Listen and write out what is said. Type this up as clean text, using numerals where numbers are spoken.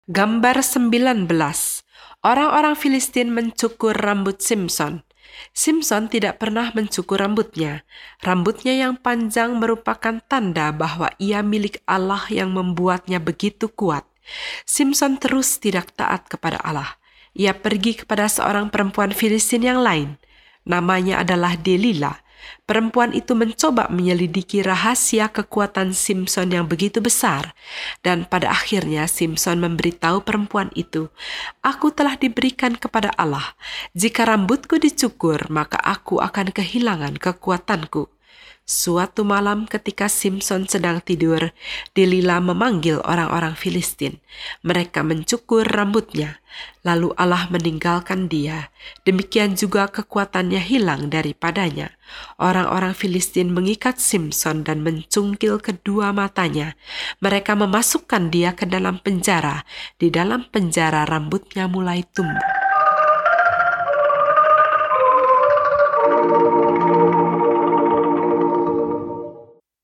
Gambar 19. Orang-orang Filistin mencukur rambut Simson. Simson tidak pernah mencukur rambutnya. Rambutnya yang panjang merupakan tanda bahwa ia milik Allah yang membuatnya begitu kuat. Simson terus tidak taat kepada Allah. Ia pergi kepada seorang perempuan Filistin yang lain. Namanya adalah Delila. Perempuan itu mencoba menyelidiki rahasia kekuatan Simson yang begitu besar, dan pada akhirnya Simson memberitahu perempuan itu, "Aku telah diberikan kepada Allah. Jika rambutku dicukur, maka aku akan kehilangan kekuatanku." Suatu malam ketika Simson sedang tidur, Delila memanggil orang-orang Filistin. Mereka mencukur rambutnya, lalu Allah meninggalkan dia. Demikian juga kekuatannya hilang daripadanya. Orang-orang Filistin mengikat Simson dan mencungkil kedua matanya. Mereka memasukkan dia ke dalam penjara. Di dalam penjara rambutnya mulai tumbuh.